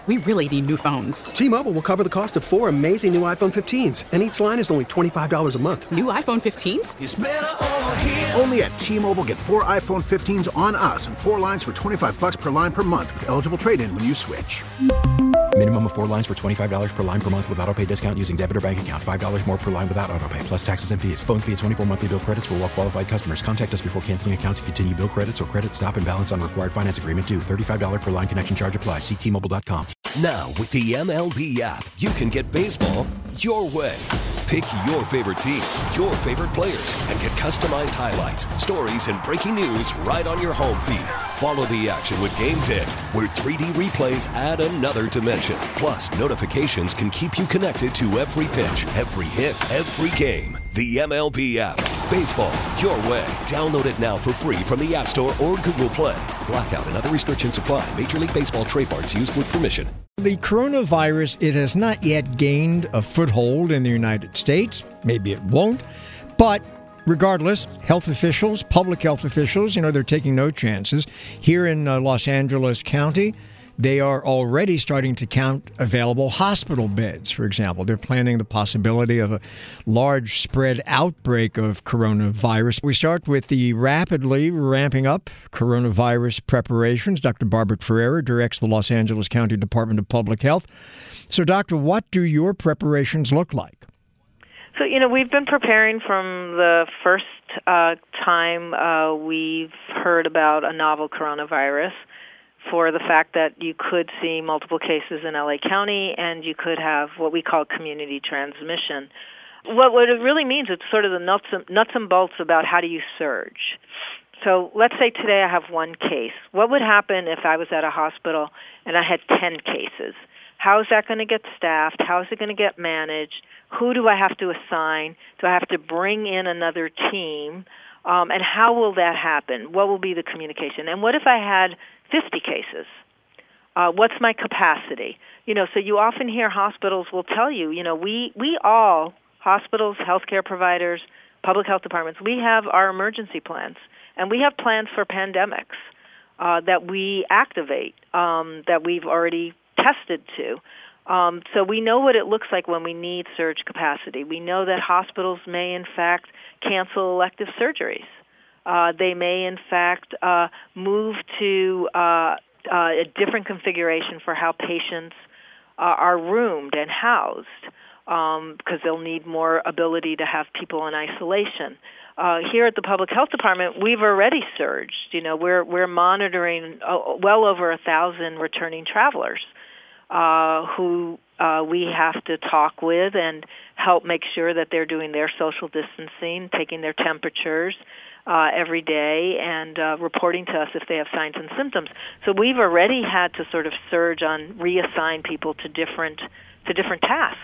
We really need new phones. T-Mobile will cover the cost of 4 amazing new iPhone 15s, and each line is only $25 a month. New iPhone 15s? It's better over here. Only at T-Mobile, get 4 iPhone 15s on us and 4 lines for $25 per line per month with eligible trade-in when you switch. Minimum of 4 lines for $25 per line per month with autopay discount using debit or bank account. $5 more per line without autopay, plus taxes and fees. Phone fee at 24 monthly bill credits for well-qualified customers. Contact us before canceling account to continue bill credits or credit stop and balance on required finance agreement due. $35 per line connection charge applies. See T-Mobile.com. Now, with the MLB app, you can get baseball your way. Pick your favorite team, your favorite players, and get customized highlights, stories, and breaking news right on your home feed. Follow the action with Game Day, where 3D replays add another dimension. Plus, notifications can keep you connected to every pitch, every hit, every game. The MLB app. Baseball your way. Download it now for free from the App Store or Google Play. Blackout and other restrictions apply. Major League Baseball trademarks used with permission. The coronavirus, it has not yet gained a foothold in the United States. Maybe it won't. But regardless, health officials, public health officials, they're taking no chances. Here in Los Angeles County, they are already starting to count available hospital beds, for example. They're planning the possibility of a large spread outbreak of coronavirus. We start with the rapidly ramping up coronavirus preparations. Dr. Barbara Ferreira directs the Los Angeles County Department of Public Health. So, Doctor, what do your preparations look like? So, we've been preparing from the first time we've heard about a novel coronavirus, for the fact that you could see multiple cases in LA County and you could have what we call community transmission. What it really means, it's sort of the nuts and bolts about how do you surge. So let's say today I have one case. What would happen if I was at a hospital and I had 10 cases? How is that going to get staffed? How is it going to get managed? Who do I have to assign? Do I have to bring in another team? And how will that happen? What will be the communication? And what if I had 50 cases? What's my capacity? So you often hear hospitals will tell you, we all, hospitals, healthcare providers, public health departments, we have our emergency plans. And we have plans for pandemics that we activate, that we've already tested to. So we know what it looks like when we need surge capacity. We know that hospitals may, in fact, cancel elective surgeries. They may, in fact, move to a different configuration for how patients are roomed and housed, because they'll need more ability to have people in isolation. Here at the Public Health Department, we've already surged. We're monitoring well over 1,000 returning travelers who we have to talk with and help make sure that they're doing their social distancing, taking their temperatures every day, and reporting to us if they have signs and symptoms. So we've already had to sort of surge on reassign people to different tasks.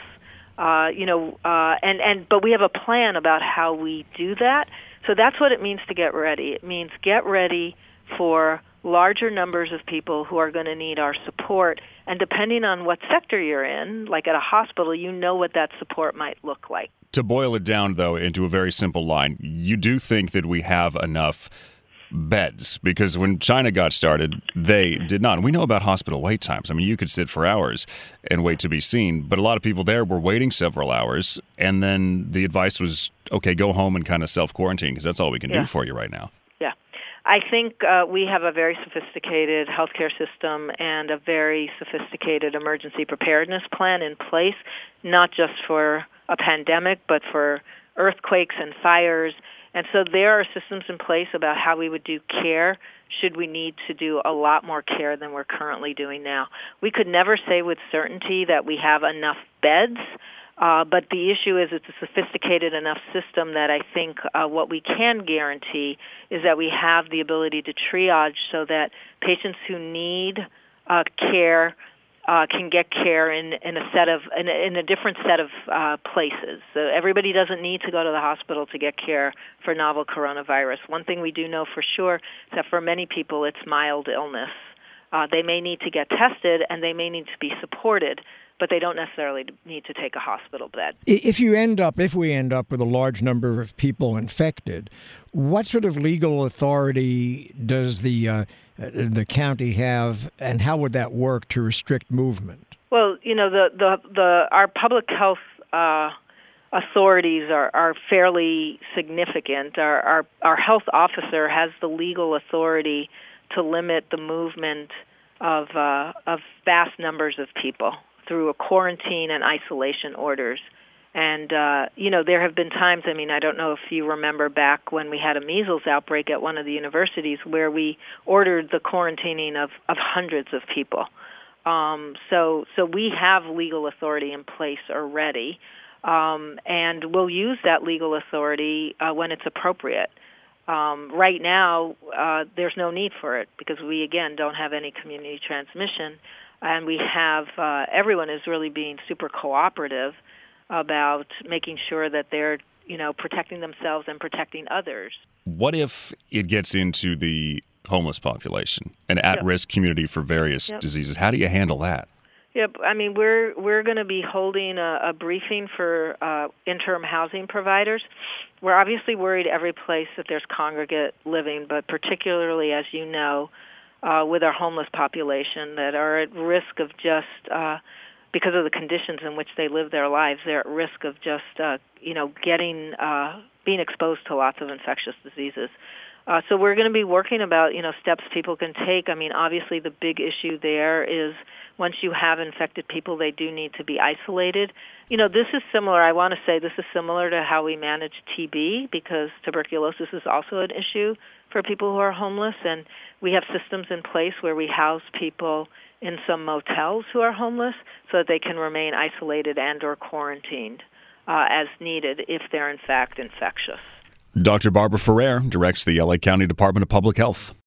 But we have a plan about how we do that. So that's what it means to get ready. It means get ready for larger numbers of people who are going to need our support. And depending on what sector you're in, like at a hospital, what that support might look like. To boil it down, though, into a very simple line, you do think that we have enough beds? Because when China got started, they did not. And we know about hospital wait times. I mean, you could sit for hours and wait to be seen, but a lot of people there were waiting several hours, and then the advice was, okay, go home and kind of self-quarantine, because that's all we can do for you right now. Yeah. I think we have a very sophisticated healthcare system and a very sophisticated emergency preparedness plan in place, not just for a pandemic, but for earthquakes and fires. And so there are systems in place about how we would do care should we need to do a lot more care than we're currently doing now. We could never say with certainty that we have enough beds, but the issue is it's a sophisticated enough system that I think what we can guarantee is that we have the ability to triage so that patients who need care can get care in a different set of places. So everybody doesn't need to go to the hospital to get care for novel coronavirus. One thing we do know for sure is that for many people it's mild illness. They may need to get tested and they may need to be supported, but they don't necessarily need to take a hospital bed. If we end up with a large number of people infected, what sort of legal authority does the county have, and how would that work to restrict movement? Well, our public health authorities are fairly significant. Our health officer has the legal authority to limit the movement of vast numbers of people through a quarantine and isolation orders. And, there have been times, I don't know if you remember back when we had a measles outbreak at one of the universities where we ordered the quarantining of hundreds of people. So we have legal authority in place already, and we'll use that legal authority when it's appropriate. Right now, there's no need for it because we, again, don't have any community transmission, and we have everyone is really being super cooperative about making sure that they're, protecting themselves and protecting others. What if it gets into the homeless population, an at-risk community for various diseases? How do you handle that? Yep, we're going to be holding a briefing for interim housing providers. We're obviously worried every place that there's congregate living, but particularly, as you know, with our homeless population that are at risk of just, because of the conditions in which they live their lives, they're at risk of just, being exposed to lots of infectious diseases. So we're going to be working about, steps people can take. Obviously the big issue there is once you have infected people, they do need to be isolated. This is similar, I want to say this is similar to how we manage TB because tuberculosis is also an issue for people who are homeless, and we have systems in place where we house people in some motels who are homeless so that they can remain isolated and or quarantined as needed if they're in fact infectious. Dr. Barbara Ferrer directs the LA County Department of Public Health.